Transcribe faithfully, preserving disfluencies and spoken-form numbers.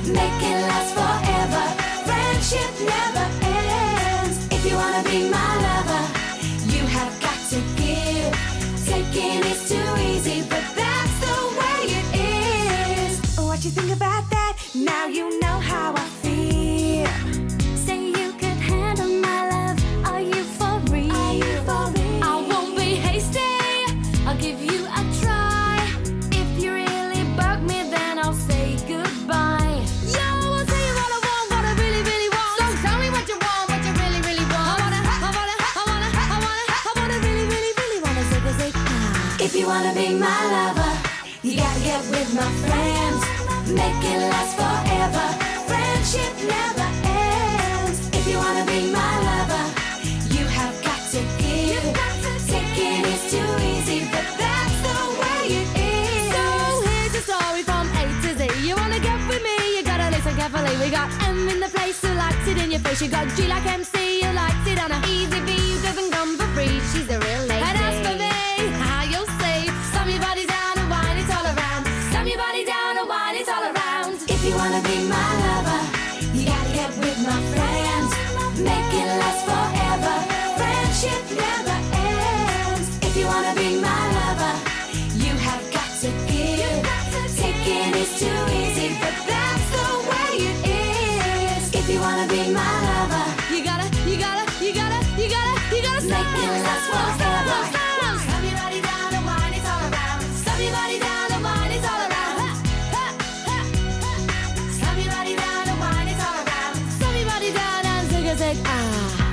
make it last forever. Friendship never ends. If you wanna be my lover, you have got to give. Taking is too easy, but that's the way it is. What you think about that? Now you know how I feel. Say you could handle my love. Are you for real? Are you for real? I won't be hasty. I'll give you a try. If you really bug me, then I'll say goodbye. Yo, I'll tell you what I want, what I really, really want. So tell me what you want, what you really, really want. I wanna, I wanna, I wanna, I wanna, I wanna really, really, really wanna zig a zig. If you wanna be my lover, you gotta get with my friends. Make it last forever. Friendship never ends. If you wanna be my lover, you have got to give. Taking is too easy, but that's the way it is. So here's a story from A to Z. You wanna get with me, you gotta listen carefully. We got M in the place who likes it in your face. You got G like M C who likes it on a easy V who doesn't come for free. She's a real lady. And as for me, how you'll see, slam your body down and wine it all around. Slam your body down and wine it all around. If you wanna be my lover, you gotta get with my friends. Make it last forever. Friendship never ends. If you wanna be my lover, you have got to give. Taking is too easy, but that's the way it is. If you wanna be my lover, You gotta, you gotta, you gotta, you gotta, you gotta stop. make it last Stop, forever. stop. Slam your body down and wine it all around. Slam your body down and wine it all around. Ha, ha, ha. Slam your body down and wine it all around. Slam your body down and zig a zig. Ah.